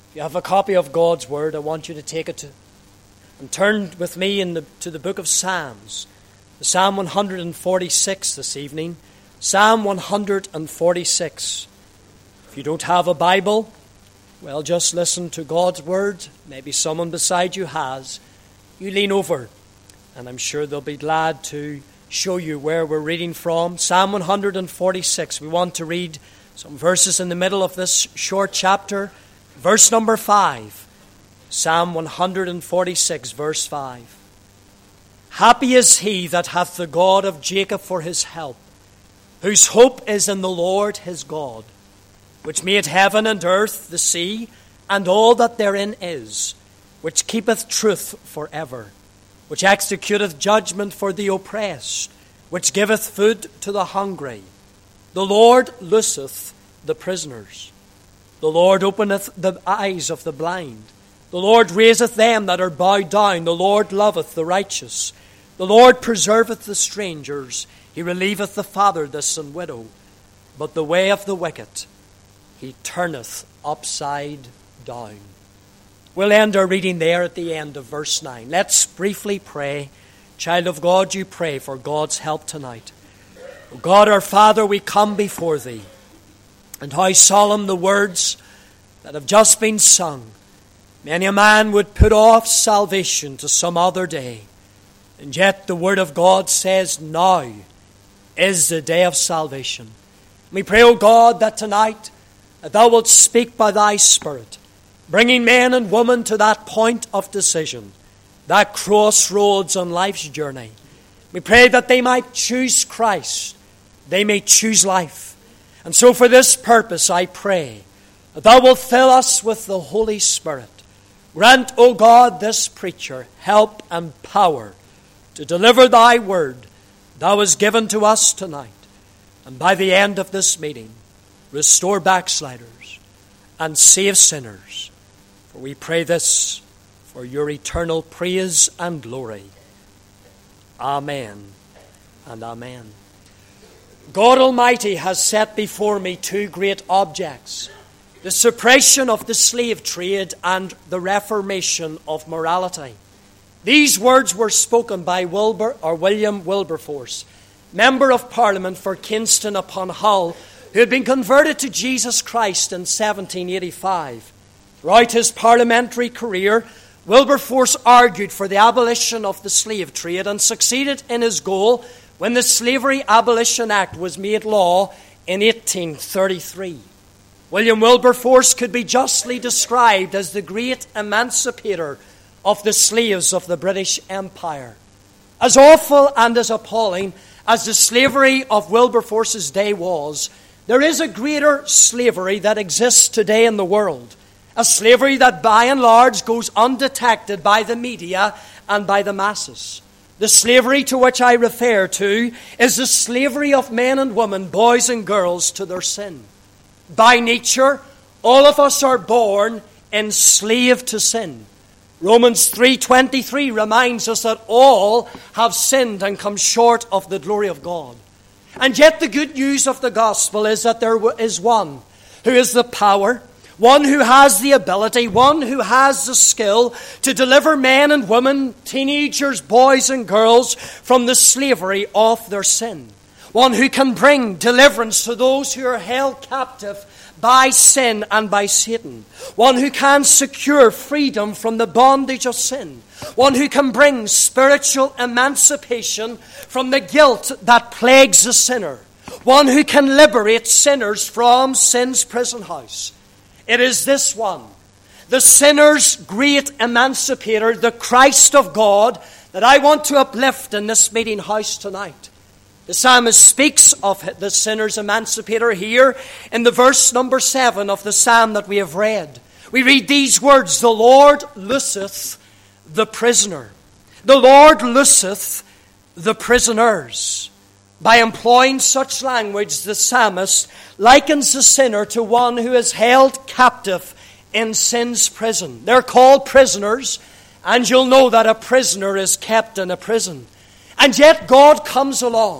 If you have a copy of God's Word, I want you to take it and turn with me to the book of Psalms. Psalm 146 this evening. Psalm 146. If you don't have a Bible, well, just listen to God's Word. Maybe someone beside you has. You lean over, and I'm sure they'll be glad to show you where we're reading from. Psalm 146. We want to read some verses in the middle of this short chapter. Verse number 5. Psalm 146, verse 5. Happy is he that hath the God of Jacob for his help, whose hope is in the Lord his God, which made heaven and earth, the sea, and all that therein is, which keepeth truth forever, which executeth judgment for the oppressed, which giveth food to the hungry. The Lord looseth the prisoners. The Lord openeth the eyes of the blind. The Lord raiseth them that are bowed down. The Lord loveth the righteous. The Lord preserveth the strangers. He relieveth the fatherless and widow. But the way of the wicked he turneth upside down. We'll end our reading there at the end of verse 9. Let's briefly pray. Child of God, you pray for God's help tonight. O God our Father, we come before thee. And how solemn the words that have just been sung. Many a man would put off salvation to some other day. And yet the Word of God says, now is the day of salvation. We pray, O God, that tonight that thou wilt speak by thy Spirit, bringing men and women to that point of decision, that crossroads on life's journey. We pray that they might choose Christ. They may choose life. And so for this purpose I pray that thou wilt fill us with the Holy Spirit. Grant, O God, this preacher help and power to deliver thy word thou hast given to us tonight. And by the end of this meeting, restore backsliders and save sinners. For we pray this for your eternal praise and glory. Amen and amen. God Almighty has set before me two great objects: the suppression of the slave trade and the reformation of morality. These words were spoken by William Wilberforce, Member of Parliament for Kingston upon Hull, who had been converted to Jesus Christ in 1785. Throughout his parliamentary career, Wilberforce argued for the abolition of the slave trade and succeeded in his goal when the Slavery Abolition Act was made law in 1833. William Wilberforce could be justly described as the great emancipator of the slaves of the British Empire. As awful and as appalling as the slavery of Wilberforce's day was, there is a greater slavery that exists today in the world. A slavery that by and large goes undetected by the media and by the masses. The slavery to which I refer to is the slavery of men and women, boys and girls, to their sin. By nature, all of us are born enslaved to sin. Romans 3:23 reminds us that all have sinned and come short of the glory of God. And yet the good news of the gospel is that there is one who is the power, one who has the ability, one who has the skill to deliver men and women, teenagers, boys and girls from the slavery of their sin. One who can bring deliverance to those who are held captive by sin and by Satan. One who can secure freedom from the bondage of sin. One who can bring spiritual emancipation from the guilt that plagues the sinner. One who can liberate sinners from sin's prison house. It is this one, the sinner's great emancipator, the Christ of God, that I want to uplift in this meeting house tonight. The psalmist speaks of the sinner's emancipator here in the verse number 7 of the psalm that we have read. We read these words, the Lord looseth the prisoner. The Lord looseth the prisoners. By employing such language, the psalmist likens the sinner to one who is held captive in sin's prison. They're called prisoners, and you'll know that a prisoner is kept in a prison. And yet God comes along,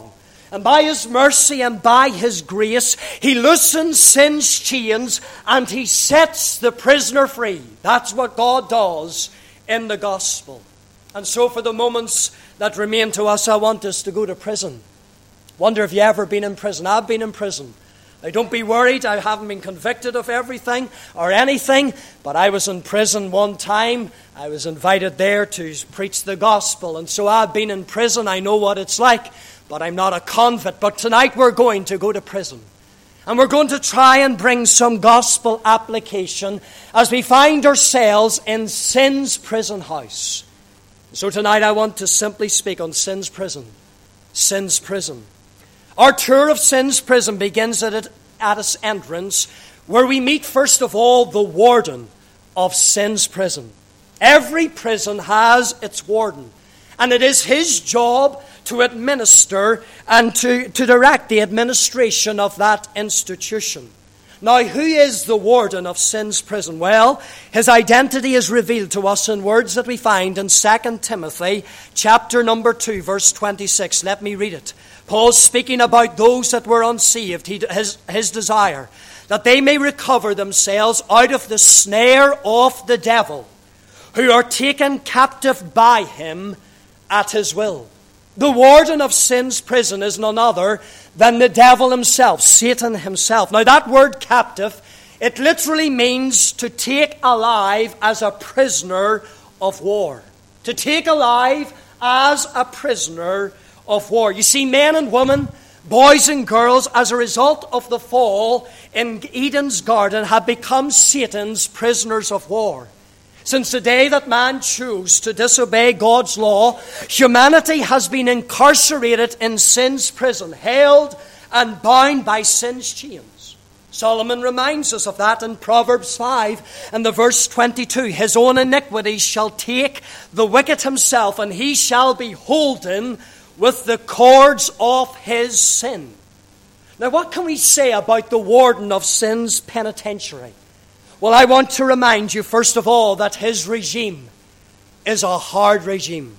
And by His mercy and by His grace, He loosens sin's chains and He sets the prisoner free. That's what God does in the gospel. And so for the moments that remain to us, I want us to go to prison. Wonder if you've ever been in prison. I've been in prison. Now don't be worried, I haven't been convicted of everything or anything, but I was in prison one time. I was invited there to preach the gospel, and so I've been in prison. I know what it's like, but I'm not a convict. But tonight we're going to go to prison. And we're going to try and bring some gospel application as we find ourselves in sin's prison house. So tonight I want to simply speak on sin's prison. Sin's prison. Our tour of sin's prison begins at its entrance, where we meet first of all the warden of sin's prison. Every prison has its warden, and it is his job to administer and to direct the administration of that institution. Now, who is the warden of sin's prison? Well, his identity is revealed to us in words that we find in 2 Timothy chapter number 2, verse 26. Let me read it. Paul's speaking about those that were unsaved, his desire, that they may recover themselves out of the snare of the devil, who are taken captive by him at his will. The warden of sin's prison is none other than the devil himself, Satan himself. Now that word captive, it literally means to take alive as a prisoner of war. To take alive as a prisoner of war. You see, men and women, boys and girls, as a result of the fall in Eden's garden, have become Satan's prisoners of war. Since the day that man chose to disobey God's law, humanity has been incarcerated in sin's prison, held and bound by sin's chains. Solomon reminds us of that in Proverbs 5 and the verse 22. His own iniquities shall take the wicked himself, and he shall be holden with the cords of his sin. Now, what can we say about the warden of sin's penitentiary? Well, I want to remind you, first of all, that his regime is a hard regime.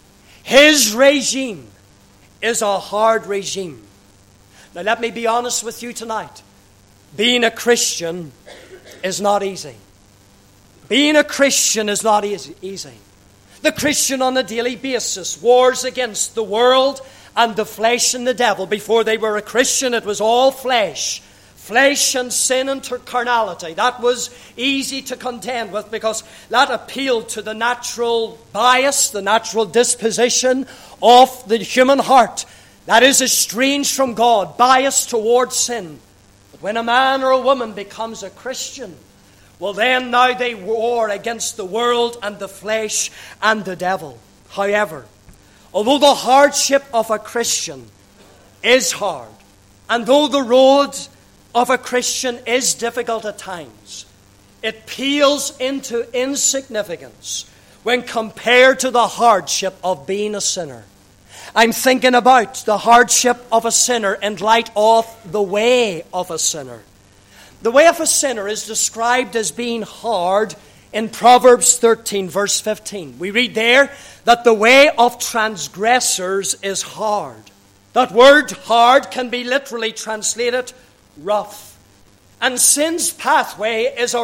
His regime is a hard regime. Now, let me be honest with you tonight. Being a Christian is not easy. Being a Christian is not easy. The Christian on a daily basis wars against the world and the flesh and the devil. Before they were a Christian, it was all flesh. Flesh and sin and carnality. That was easy to contend with because that appealed to the natural bias, the natural disposition of the human heart. That is estranged from God, biased towards sin. But when a man or a woman becomes a Christian, well then now they war against the world and the flesh and the devil. However, although the hardship of a Christian is hard, and though the road of a Christian is difficult at times, it pales into insignificance when compared to the hardship of being a sinner. I'm thinking about the hardship of a sinner in light of the way of a sinner. The way of a sinner is described as being hard in Proverbs 13, verse 15. We read there that the way of transgressors is hard. That word hard can be literally translated rough. And sin's pathway is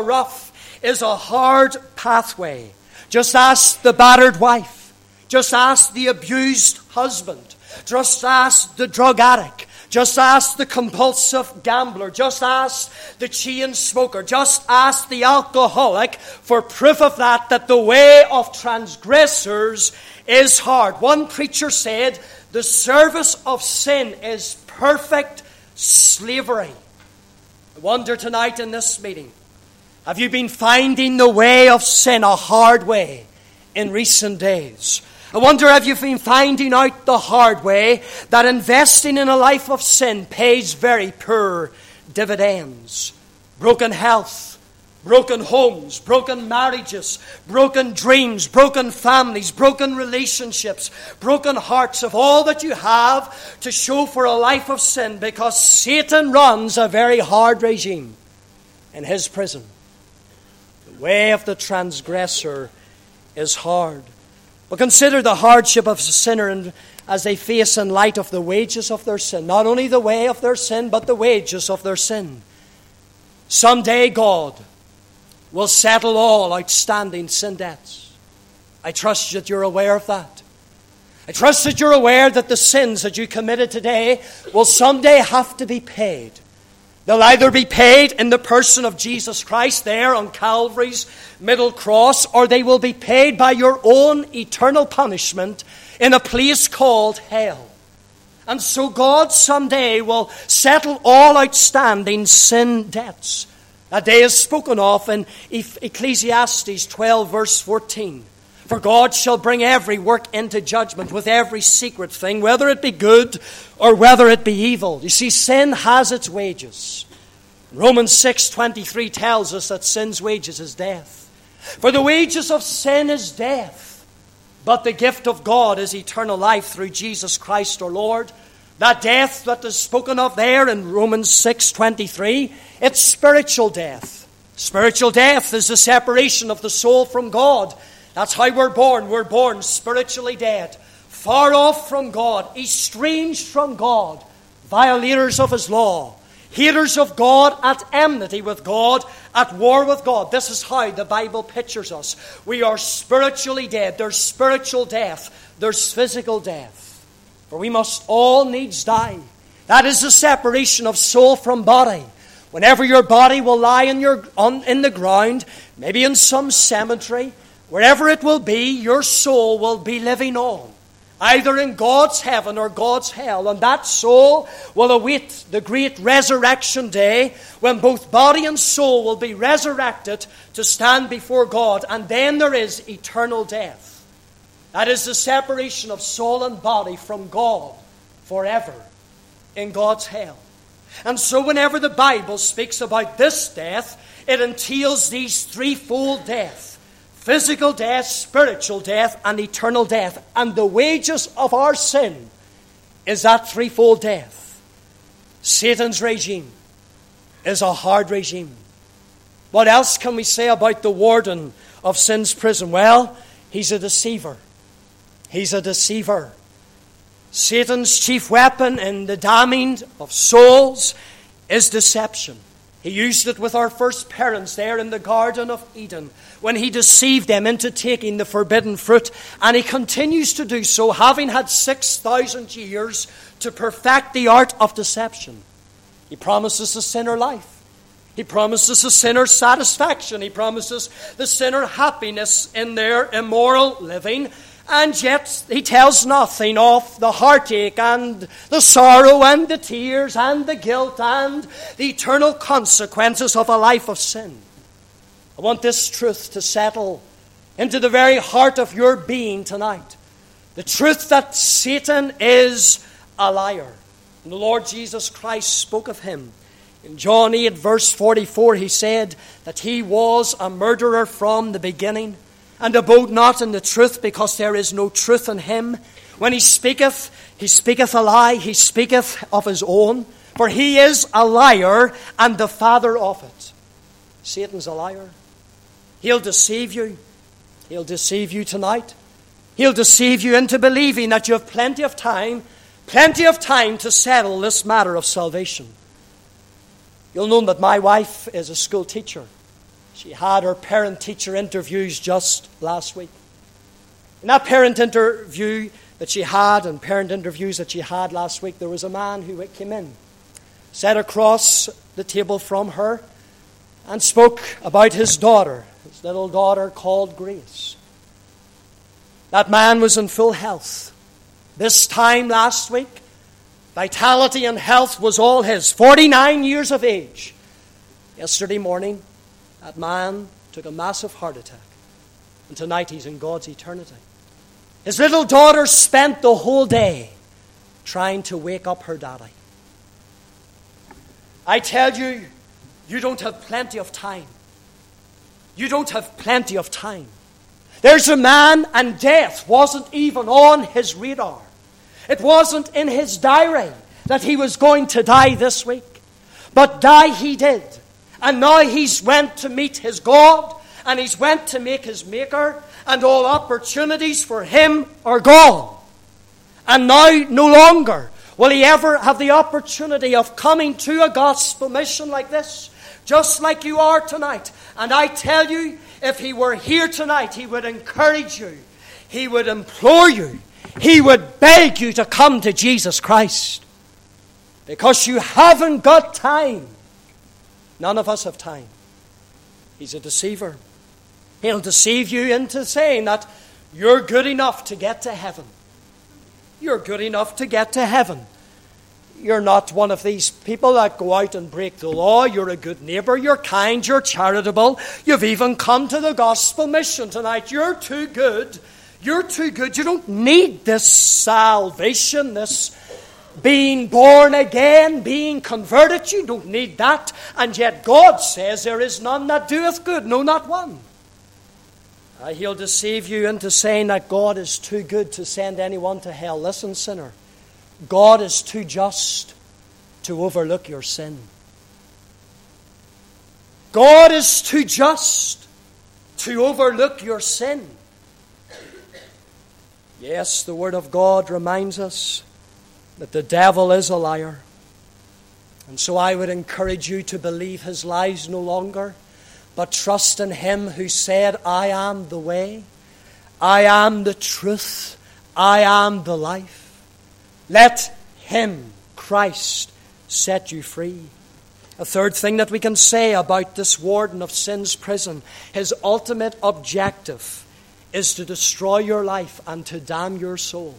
a hard pathway. Just ask the battered wife. Just ask the abused husband. Just ask the drug addict. Just ask the compulsive gambler. Just ask the chain smoker. Just ask the alcoholic for proof of that the way of transgressors is hard. One preacher said, the service of sin is perfect slavery. I wonder tonight in this meeting, have you been finding the way of sin a hard way in recent days? I wonder, have you been finding out the hard way that investing in a life of sin pays very poor dividends? Broken health, broken homes, broken marriages, broken dreams, broken families, broken relationships, broken hearts of all that you have to show for a life of sin, because Satan runs a very hard regime in his prison. The way of the transgressor is hard. But consider the hardship of a sinner and as they face in light of the wages of their sin. Not only the way of their sin, but the wages of their sin. Someday God will settle all outstanding sin debts. I trust that you're aware of that. I trust that you're aware that the sins that you committed today will someday have to be paid. They'll either be paid in the person of Jesus Christ there on Calvary's middle cross, or they will be paid by your own eternal punishment in a place called hell. And so God someday will settle all outstanding sin debts. That day is spoken of in Ecclesiastes 12 verse 14. For God shall bring every work into judgment with every secret thing, whether it be good or whether it be evil. You see, sin has its wages. Romans 6:23 tells us that sin's wages is death. For the wages of sin is death, but the gift of God is eternal life through Jesus Christ our Lord. That death that is spoken of there in Romans 6:23, it's spiritual death. Spiritual death is the separation of the soul from God. That's how we're born. We're born spiritually dead, far off from God, estranged from God, violators of His law, haters of God, at enmity with God, at war with God. This is how the Bible pictures us. We are spiritually dead. There's spiritual death. There's physical death. For we must all needs die. That is the separation of soul from body. Whenever your body will lie in the ground, maybe in some cemetery, wherever it will be, your soul will be living on, either in God's heaven or God's hell. And that soul will await the great resurrection day when both body and soul will be resurrected to stand before God. And then there is eternal death. That is the separation of soul and body from God forever in God's hell. And so whenever the Bible speaks about this death, it entails these threefold death. Physical death, spiritual death, and eternal death. And the wages of our sin is that threefold death. Satan's regime is a hard regime. What else can we say about the warden of sin's prison? Well, he's a deceiver. He's a deceiver. Satan's chief weapon in the damning of souls is deception. He used it with our first parents there in the Garden of Eden when he deceived them into taking the forbidden fruit. And he continues to do so, having had 6,000 years to perfect the art of deception. He promises the sinner life. He promises the sinner satisfaction. He promises the sinner happiness in their immoral living. And yet he tells nothing of the heartache and the sorrow and the tears and the guilt and the eternal consequences of a life of sin. I want this truth to settle into the very heart of your being tonight. The truth that Satan is a liar. And the Lord Jesus Christ spoke of him. In John 8 verse 44 he said that he was a murderer from the beginning, and abode not in the truth, because there is no truth in him. When he speaketh a lie, he speaketh of his own, for he is a liar and the father of it. Satan's a liar. He'll deceive you. He'll deceive you tonight. He'll deceive you into believing that you have plenty of time to settle this matter of salvation. You'll know that my wife is a school teacher. She had her parent-teacher interviews just last week. In that parent interview that she had and parent interviews that she had last week, there was a man who came in, sat across the table from her, and spoke about his daughter, his little daughter called Grace. That man was in full health. This time last week, vitality and health was all his. 49 years of age. Yesterday morning, that man took a massive heart attack. And tonight he's in God's eternity. His little daughter spent the whole day trying to wake up her daddy. I tell you, you don't have plenty of time. You don't have plenty of time. There's a man, and death wasn't even on his radar. It wasn't in his diary that he was going to die this week. But die he did. And now he's went to meet his God, and he's went to make his Maker, and all opportunities for him are gone. And now no longer will he ever have the opportunity of coming to a gospel mission like this, just like you are tonight. And I tell you, if he were here tonight, he would encourage you. He would implore you. He would beg you to come to Jesus Christ. Because you haven't got time. None of us have time. He's a deceiver. He'll deceive you into saying that you're good enough to get to heaven. You're good enough to get to heaven. You're not one of these people that go out and break the law. You're a good neighbor. You're kind. You're charitable. You've even come to the gospel mission tonight. You're too good. You're too good. You don't need this salvation, this being born again, being converted. You don't need that. And yet God says there is none that doeth good, no, not one. He'll deceive you into saying that God is too good to send anyone to hell. Listen, sinner, God is too just to overlook your sin. God is too just to overlook your sin. Yes, the Word of God reminds us that the devil is a liar. And so I would encourage you to believe his lies no longer, but trust in him who said, I am the way, I am the truth, I am the life. Let him, Christ, set you free. A third thing that we can say about this warden of sin's prison, his ultimate objective is to destroy your life and to damn your soul.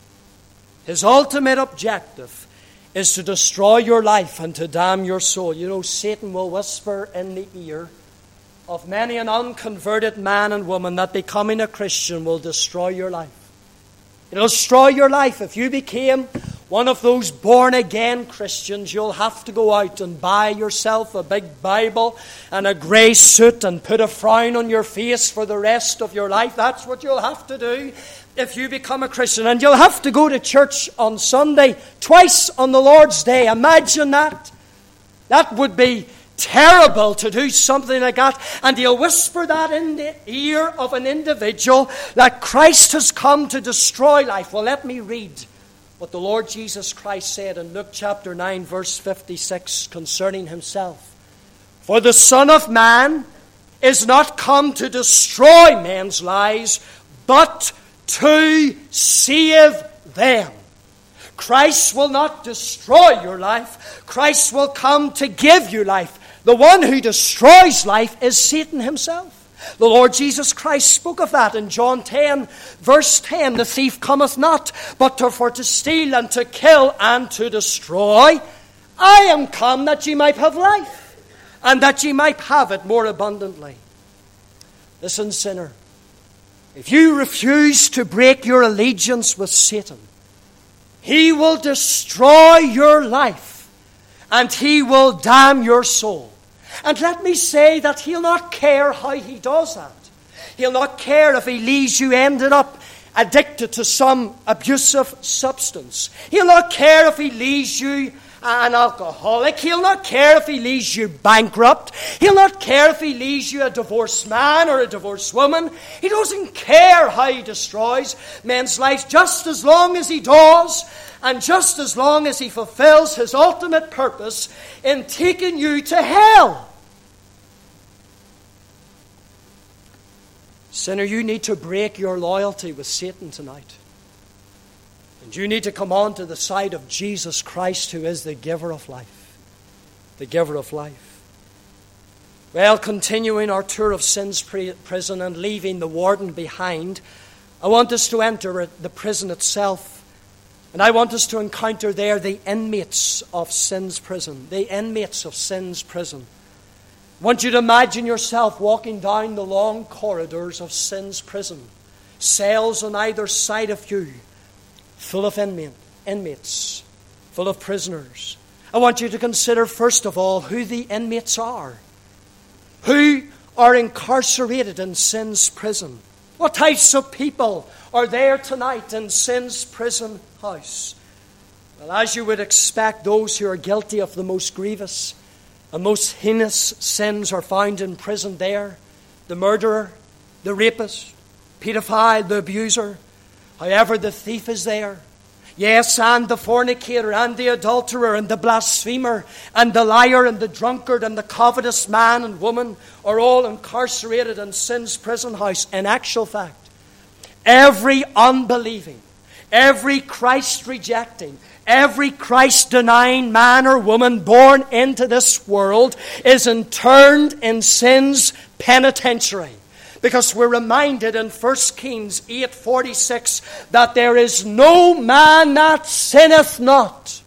His ultimate objective is to destroy your life and to damn your soul. You know, Satan will whisper in the ear of many an unconverted man and woman that becoming a Christian will destroy your life. It'll destroy your life. If you became one of those born-again Christians, you'll have to go out and buy yourself a big Bible and a grey suit and put a frown on your face for the rest of your life. That's what you'll have to do if you become a Christian. And you'll have to go to church on Sunday, twice on the Lord's Day. Imagine that. That would be terrible to do something like that. And he'll whisper that in the ear of an individual that Christ has come to destroy life. Well, let me read what the Lord Jesus Christ said in Luke chapter 9, verse 56 concerning himself. For the Son of Man is not come to destroy men's lives, but to save them. Christ will not destroy your life. Christ will come to give you life. The one who destroys life is Satan himself. The Lord Jesus Christ spoke of that in John 10, verse 10. The thief cometh not, but for to steal and to kill and to destroy. I am come that ye might have life, and that ye might have it more abundantly. Listen, sinner, if you refuse to break your allegiance with Satan, he will destroy your life, and he will damn your soul. And let me say that he'll not care how he does that. He'll not care if he leaves you ended up addicted to some abusive substance. He'll not care if he leaves you an alcoholic. He'll not care if he leaves you bankrupt. He'll not care if he leaves you a divorced man or a divorced woman. He doesn't care how he destroys men's lives, just as long as he does, and just as long as he fulfills his ultimate purpose in taking you to hell. Sinner, you need to break your loyalty with Satan tonight. And you need to come on to the side of Jesus Christ, who is the giver of life. The giver of life. Well, continuing our tour of sin's prison and leaving the warden behind, I want us to enter the prison itself. And I want us to encounter there the inmates of sin's prison. The inmates of sin's prison. I want you to imagine yourself walking down the long corridors of sin's prison. Cells on either side of you, full of inmates, full of prisoners. I want you to consider, first of all, who the inmates are. Who are incarcerated in sin's prison. What types of people are there tonight in sin's prison house? Well, as you would expect, those who are guilty of the most grievous and most heinous sins are found in prison there. the murderer, the rapist, pedophile, the abuser. However, the thief is there. Yes, and the fornicator, and the adulterer, and the blasphemer, and the liar, and the drunkard, and the covetous man and woman are all incarcerated in sin's prison house. In actual fact, every unbelieving, every Christ-rejecting, every Christ-denying man or woman born into this world is interned in sin's penitentiary. Because we're reminded in 1 Kings 8:46 that there is no man that sinneth not.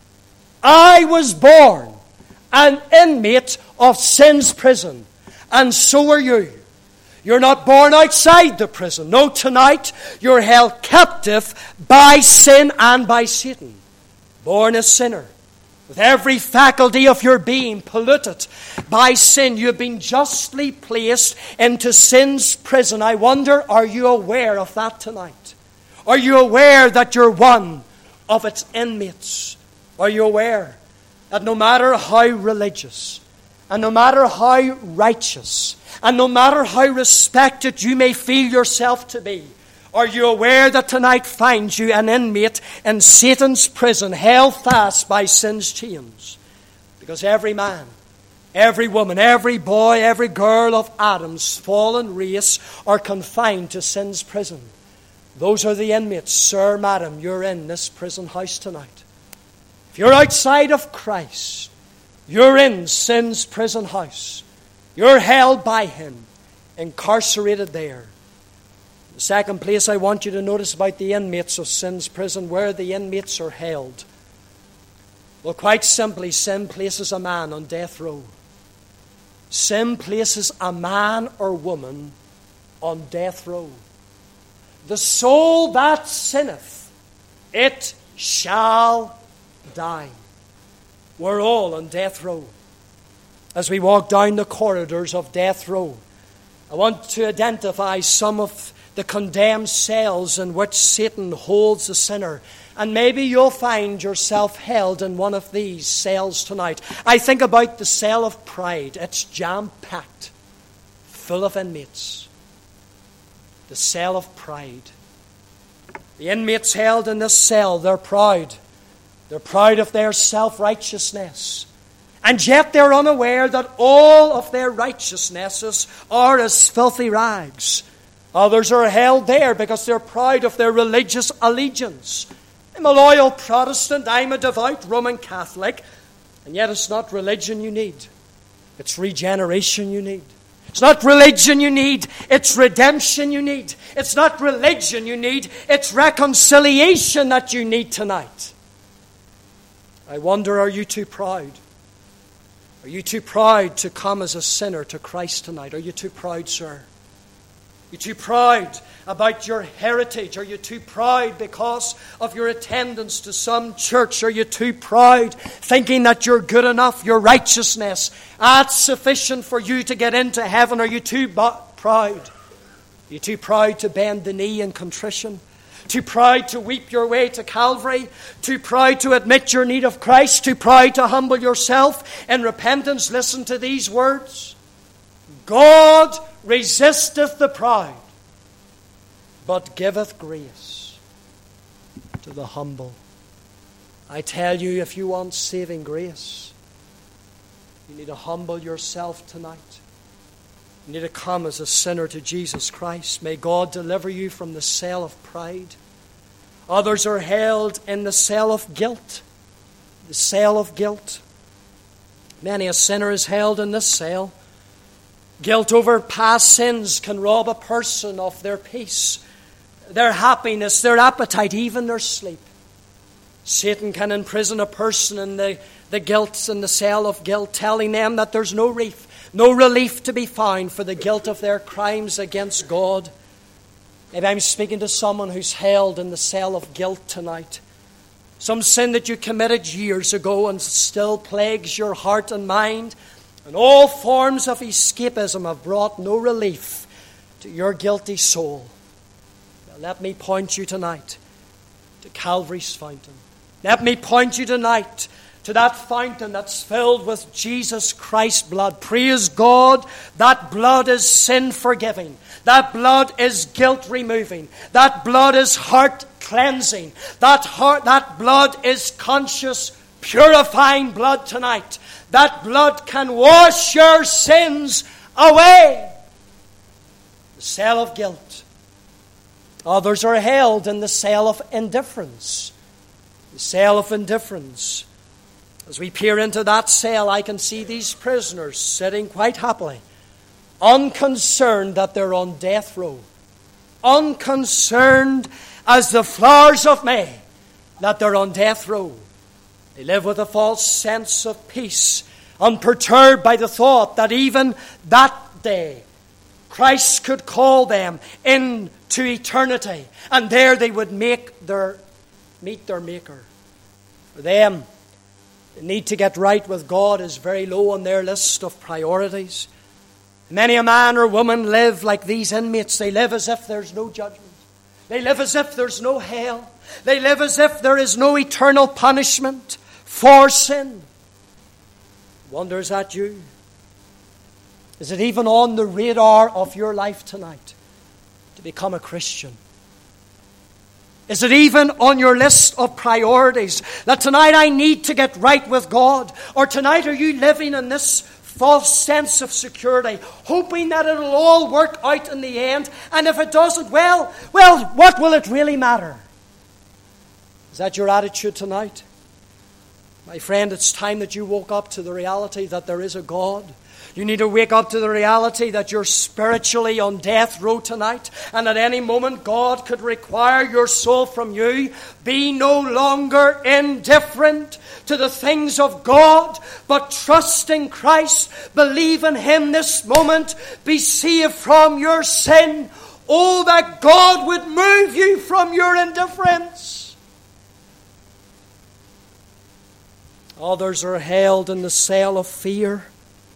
I was born an inmate of sin's prison, and so are you. You're not born outside the prison. No, tonight you're held captive by sin and by Satan. Born a sinner, with every faculty of your being polluted by sin, you've been justly placed into sin's prison. I wonder, are you aware of that tonight? Are you aware that you're one of its inmates? Are you aware that no matter how religious, and no matter how righteous, and no matter how respected you may feel yourself to be, are you aware that tonight finds you an inmate in Satan's prison, held fast by sin's chains? Because every man, every woman, every boy, every girl of Adam's fallen race are confined to sin's prison. Those are the inmates, sir, madam, you're in this prison house tonight. If you're outside of Christ, you're in sin's prison house. You're held by him, incarcerated there. The second place I want you to notice about the inmates of sin's prison, where the inmates are held. Well, quite simply, sin places a man on death row. Sin places a man or woman on death row. The soul that sinneth, it shall die. We're all on death row. As we walk down the corridors of death row, I want to identify some of the condemned cells in which Satan holds the sinner. And maybe you'll find yourself held in one of these cells tonight. I think about the cell of pride. It's jam-packed, full of inmates. The cell of pride. The inmates held in this cell, they're proud. They're proud of their self-righteousness. And yet they're unaware that all of their righteousnesses are as filthy rags. Others are held there because they're proud of their religious allegiance. I'm a loyal Protestant, I'm a devout Roman Catholic, and yet it's not religion you need. It's regeneration you need. It's not religion you need, it's redemption you need. It's not religion you need, it's reconciliation that you need tonight. I wonder, are you too proud? Are you too proud to come as a sinner to Christ tonight? Are you too proud, sir? Are you too proud about your heritage? Are you too proud because of your attendance to some church? Are you too proud thinking that you're good enough, your righteousness, that's sufficient for you to get into heaven? Are you too proud? Are you too proud to bend the knee in contrition? Too proud to weep your way to Calvary? Too proud to admit your need of Christ? Too proud to humble yourself in repentance? Listen to these words. God resisteth the proud, but giveth grace to the humble. I tell you, if you want saving grace, you need to humble yourself tonight. You need to come as a sinner to Jesus Christ. May God deliver you from the cell of pride. Others are held in the cell of guilt. The cell of guilt. Many a sinner is held in this cell. Guilt over past sins can rob a person of their peace, their happiness, their appetite, even their sleep. Satan can imprison a person in the guilt and the cell of guilt, telling them that there's no relief to be found for the guilt of their crimes against God. Maybe I'm speaking to someone who's held in the cell of guilt tonight. Some sin that you committed years ago and still plagues your heart and mind. And all forms of escapism have brought no relief to your guilty soul. Now let me point you tonight to Calvary's fountain. Let me point you tonight to that fountain that's filled with Jesus Christ's blood. Praise God, that blood is sin forgiving. That blood is guilt removing. That blood is heart cleansing. That blood is conscious purifying blood tonight. That blood can wash your sins away. The cell of guilt. Others are held in the cell of indifference. The cell of indifference. As we peer into that cell, I can see these prisoners sitting quite happily, unconcerned that they're on death row, unconcerned as the flowers of May that they're on death row. They live with a false sense of peace, unperturbed by the thought that even that day Christ could call them into eternity, and there they would meet their Maker. For them, the need to get right with God is very low on their list of priorities. Many a man or woman live like these inmates. They live as if there's no judgment. They live as if there's no hell. They live as if there is no eternal punishment for sin. I wonder, is that you? Is it even on the radar of your life tonight to become a Christian? Is it even on your list of priorities that tonight I need to get right with God? Or tonight are you living in this false sense of security, hoping that it'll all work out in the end, and if it doesn't, well, what will it really matter? Is that your attitude tonight? My friend, it's time that you woke up to the reality that there is a God. You need to wake up to the reality that you're spiritually on death row tonight, and at any moment God could require your soul from you. Be no longer indifferent to the things of God, but trust in Christ. Believe in Him this moment. Be saved from your sin. Oh, that God would move you from your indifference. Others are held in the cell of fear.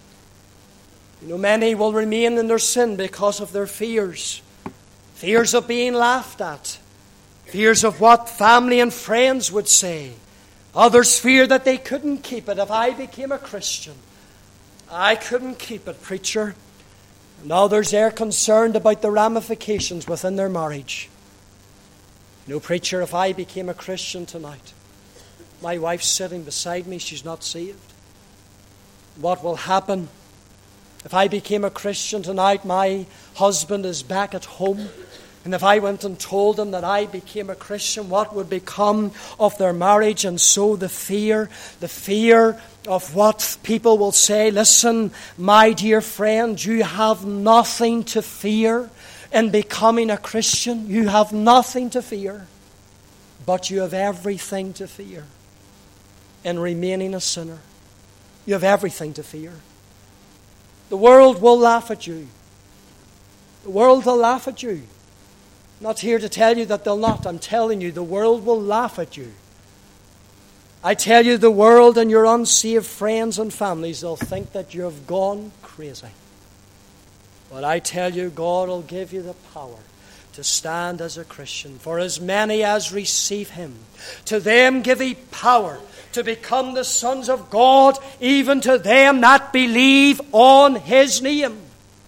You know, many will remain in their sin because of their fears. Fears of being laughed at. Fears of what family and friends would say. Others fear that they couldn't keep it. If I became a Christian, I couldn't keep it, preacher. And others are concerned about the ramifications within their marriage. You know, preacher, if I became a Christian tonight, my wife's sitting beside me, she's not saved. What will happen? If I became a Christian tonight, my husband is back at home. And if I went and told him that I became a Christian, what would become of their marriage? And so the fear of what people will say. Listen, my dear friend, you have nothing to fear in becoming a Christian. You have nothing to fear. But you have everything to fear in remaining a sinner. You have everything to fear. The world will laugh at you. The world will laugh at you. I'm not here to tell you that they'll not. I'm telling you, the world will laugh at you. I tell you, the world and your unsaved friends and families, they'll think that you have gone crazy. But I tell you, God will give you the power to stand as a Christian. For as many as receive Him, to them give He power to become the sons of God, even to them that believe on His name.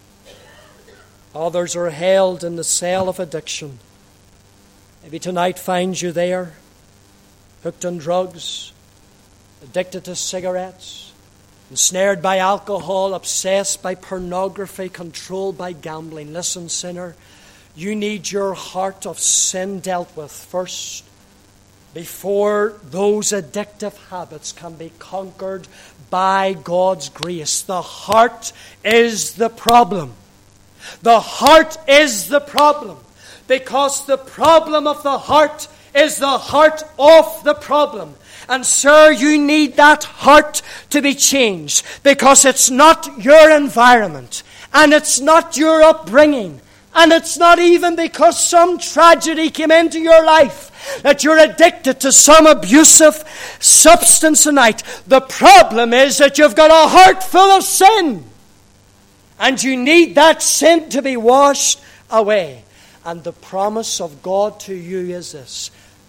Others are held in the cell of addiction. Maybe tonight finds you there, hooked on drugs, addicted to cigarettes, ensnared by alcohol, obsessed by pornography, controlled by gambling. Listen, sinner, you need your heart of sin dealt with first, before those addictive habits can be conquered by God's grace. The heart is the problem. The heart is the problem. Because the problem of the heart is the heart of the problem. And sir, you need that heart to be changed. Because it's not your environment. And it's not your upbringing. And it's not even because some tragedy came into your life that you're addicted to some abusive substance tonight. The problem is that you've got a heart full of sin. And you need that sin to be washed away. And the promise of God to you is this: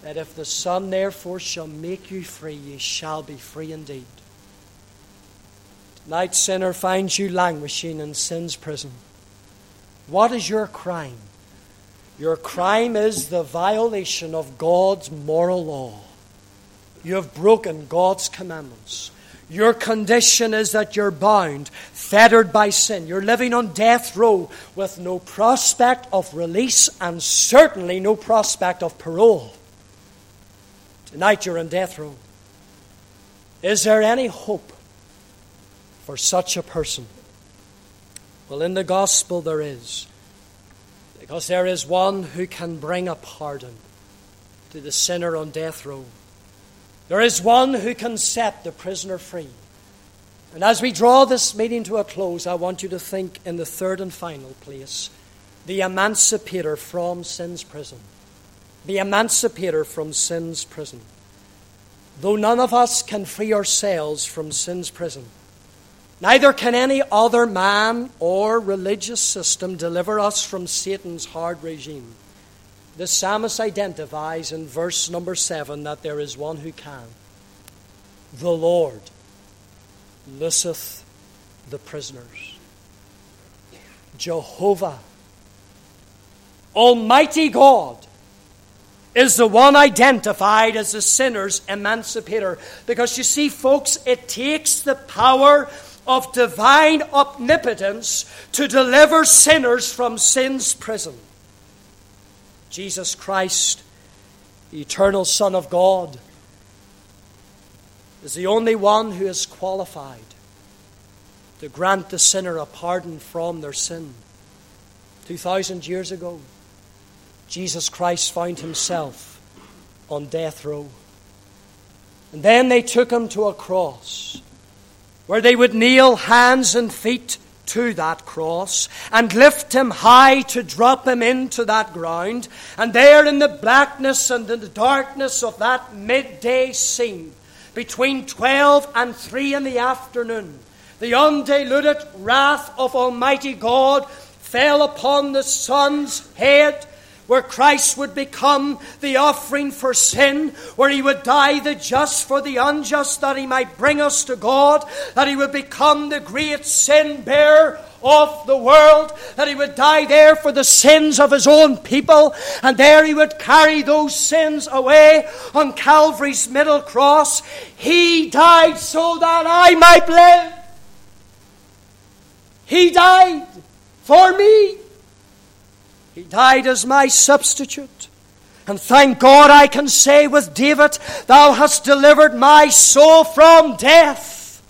that if the Son therefore shall make you free, ye shall be free indeed. Tonight, sinner, finds you languishing in sin's prison. What is your crime? Your crime is the violation of God's moral law. You have broken God's commandments. Your condition is that you're bound, fettered by sin. You're living on death row with no prospect of release and certainly no prospect of parole. Tonight you're on death row. Is there any hope for such a person? Well, in the gospel there is. Because there is one who can bring a pardon to the sinner on death row. There is one who can set the prisoner free. And as we draw this meeting to a close, I want you to think in the third and final place, the emancipator from sin's prison. The emancipator from sin's prison. Though none of us can free ourselves from sin's prison, neither can any other man or religious system deliver us from Satan's hard regime. The psalmist identifies in verse number 7 that there is one who can. The Lord looseth the prisoners. Jehovah, Almighty God, is the one identified as the sinner's emancipator. Because you see, folks, it takes the power of divine omnipotence to deliver sinners from sin's prison. Jesus Christ, the eternal Son of God, is the only one who is qualified to grant the sinner a pardon from their sin. 2,000 years ago, Jesus Christ found himself on death row. And then they took him to a cross where they would nail hands and feet to that cross and lift him high to drop him into that ground. And there in the blackness and in the darkness of that midday scene, between 12 and 3 in the afternoon, the undiluted wrath of Almighty God fell upon the Son's head, where Christ would become the offering for sin, where he would die the just for the unjust, that he might bring us to God, that he would become the great sin bearer of the world, that he would die there for the sins of his own people, and there he would carry those sins away on Calvary's middle cross. He died so that I might live. He died for me. He died as my substitute. And thank God I can say with David, Thou hast delivered my soul from death.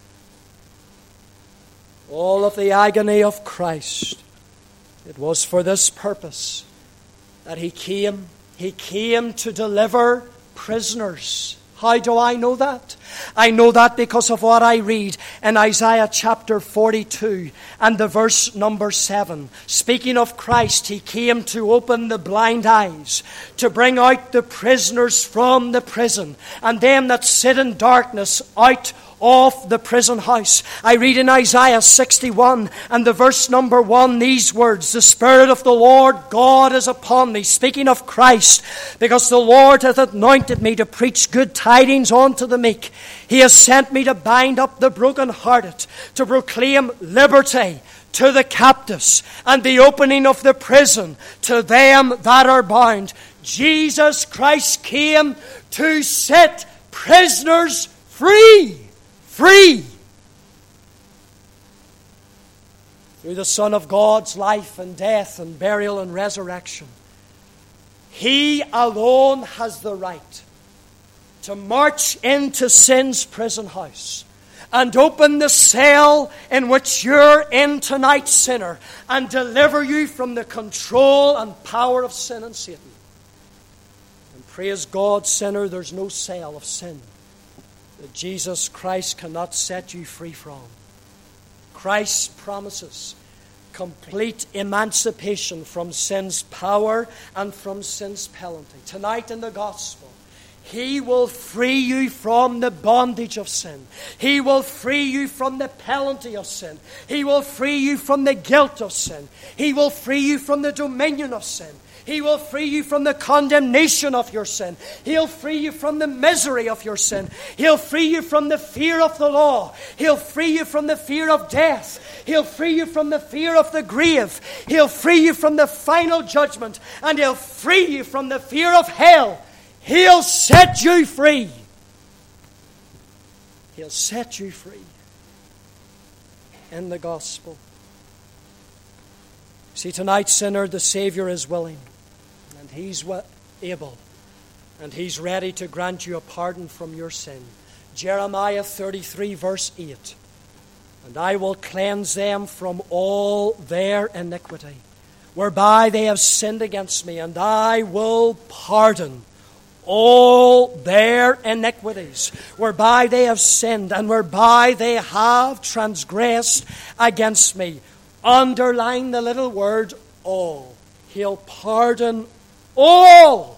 All of the agony of Christ, it was for this purpose that He came. He came to deliver prisoners. How do I know that? I know that because of what I read in Isaiah chapter 42 and the verse number 7. Speaking of Christ, He came to open the blind eyes, to bring out the prisoners from the prison, and them that sit in darkness out of the prison house. I read in Isaiah 61 and the verse number 1 these words, The Spirit of the Lord God is upon me, speaking of Christ, because the Lord hath anointed me to preach good tidings unto the meek. He has sent me to bind up the brokenhearted, to proclaim liberty to the captives, and the opening of the prison to them that are bound. Jesus Christ came to set prisoners free. Free. Through the Son of God's life and death and burial and resurrection, He alone has the right to march into sin's prison house and open the cell in which you're in tonight, sinner, and deliver you from the control and power of sin and Satan. And praise God, sinner, there's no cell of sin that Jesus Christ cannot set you free from. Christ promises complete emancipation from sin's power and from sin's penalty. Tonight in the gospel, He will free you from the bondage of sin. He will free you from the penalty of sin. He will free you from the guilt of sin. He will free you from the dominion of sin. He will free you from the condemnation of your sin. He'll free you from the misery of your sin. He'll free you from the fear of the law. He'll free you from the fear of death. He'll free you from the fear of the grave. He'll free you from the final judgment. And He'll free you from the fear of hell. He'll set you free. He'll set you free in the gospel. See, tonight, sinner, the Savior is willing, and He's able, and He's ready to grant you a pardon from your sin. Jeremiah 33, verse 8. And I will cleanse them from all their iniquity, whereby they have sinned against me, and I will pardon all their iniquities, whereby they have sinned, and whereby they have transgressed against me. Underline the little word all. He'll pardon all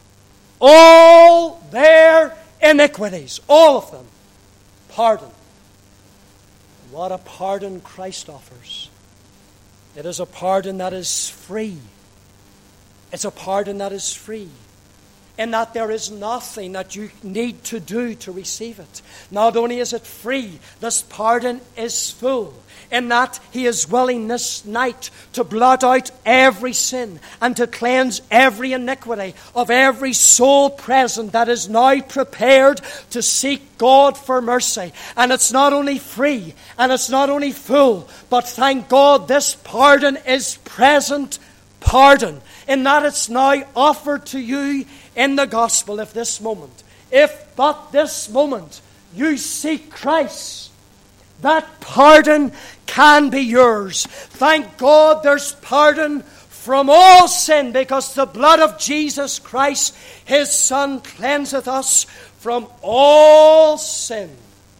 their iniquities, all of them. Pardon. What a pardon Christ offers. It is a pardon that is free. It's a pardon that is free, in that there is nothing that you need to do to receive it. Not only is it free, this pardon is full, in that He is willing this night to blot out every sin and to cleanse every iniquity of every soul present that is now prepared to seek God for mercy. And it's not only free and it's not only full, but thank God this pardon is present pardon, in that it's now offered to you in the gospel. If but this moment you seek Christ, that pardon can be yours. Thank God there's pardon from all sin, because the blood of Jesus Christ, His Son, cleanseth us from all sin.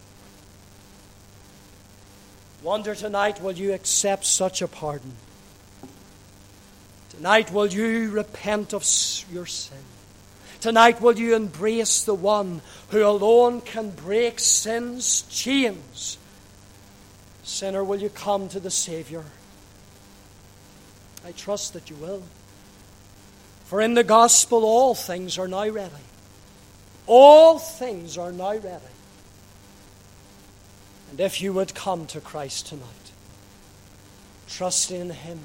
Wonder tonight, will you accept such a pardon? Tonight, will you repent of your sin? Tonight, will you embrace the one who alone can break sin's chains? Sinner, will you come to the Savior? I trust that you will. For in the gospel all things are now ready. All things are now ready. And if you would come to Christ tonight, trusting in Him,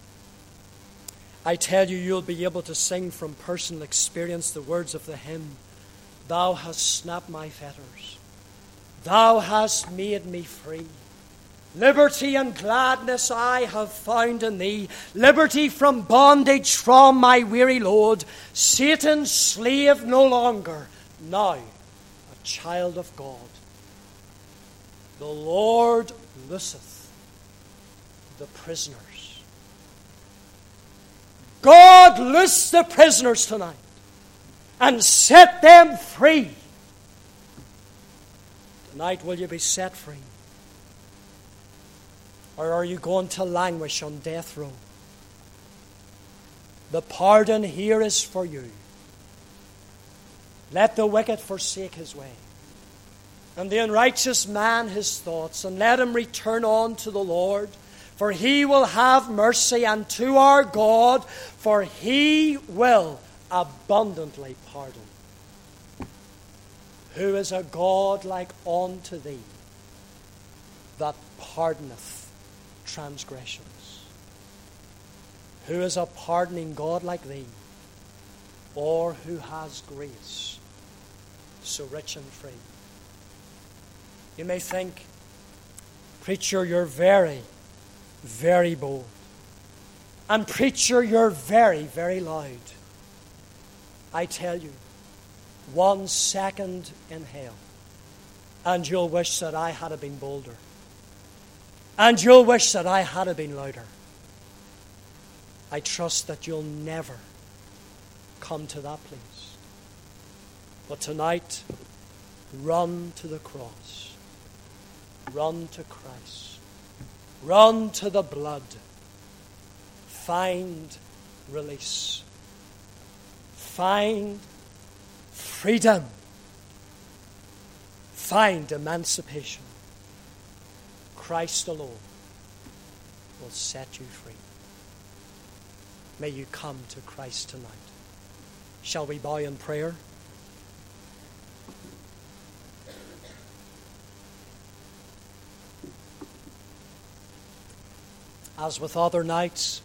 I tell you, you'll be able to sing from personal experience the words of the hymn, Thou hast snapped my fetters. Thou hast made me free. Liberty and gladness I have found in Thee. Liberty from bondage from my weary load. Satan's slave no longer, now a child of God. The Lord looseth the prisoners. God, loose the prisoners tonight and set them free. Tonight, will you be set free? Or are you going to languish on death row? The pardon here is for you. Let the wicked forsake his way, and the unrighteous man his thoughts, and let him return on to the Lord. For He will have mercy, and to our God, for He will abundantly pardon. Who is a God like unto Thee, that pardoneth transgressions? Who is a pardoning God like Thee, or who has grace so rich and free? You may think, preacher, you're very bold. And preacher, you're very, very loud. I tell you, 1 second in hell, and you'll wish that I had been bolder. And you'll wish that I had been louder. I trust that you'll never come to that place. But tonight, run to the cross. Run to Christ. Run to the blood. Find release. Find freedom. Find emancipation. Christ alone will set you free. May you come to Christ tonight. Shall we bow in prayer? As with other nights,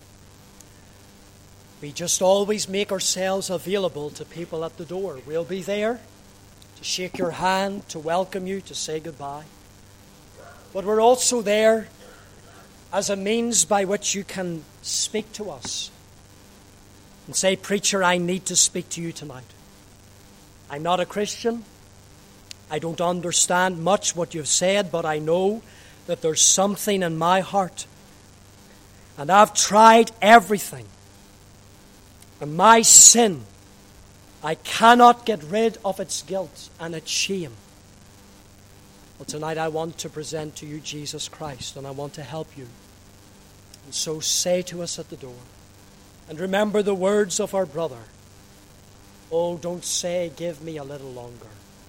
we just always make ourselves available to people at the door. We'll be there to shake your hand, to welcome you, to say goodbye. But we're also there as a means by which you can speak to us and say, "Preacher, I need to speak to you tonight. I'm not a Christian. I don't understand much what you've said, but I know that there's something in my heart. And I've tried everything. And my sin, I cannot get rid of its guilt and its shame. Well, tonight I want to present to you Jesus Christ, and I want to help you. And so say to us at the door, and remember the words of our brother. Oh, don't say, give me a little longer.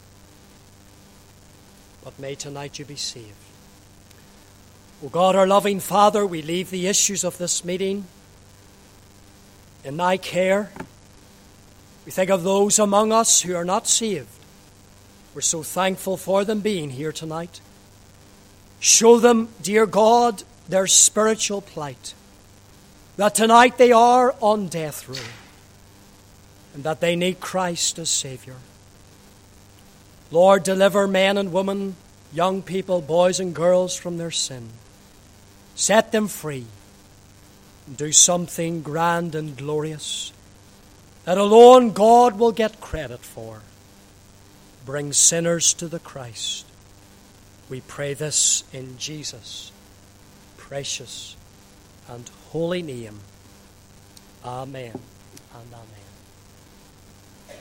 But may tonight you be saved. O God, our loving Father, we leave the issues of this meeting in thy care. We think of those among us who are not saved. We're so thankful for them being here tonight. Show them, dear God, their spiritual plight, that tonight they are on death row, and that they need Christ as Savior. Lord, deliver men and women, young people, boys and girls from their sin. Set them free and do something grand and glorious that alone God will get credit for. Bring sinners to the Christ. We pray this in Jesus' precious and holy name. Amen and amen.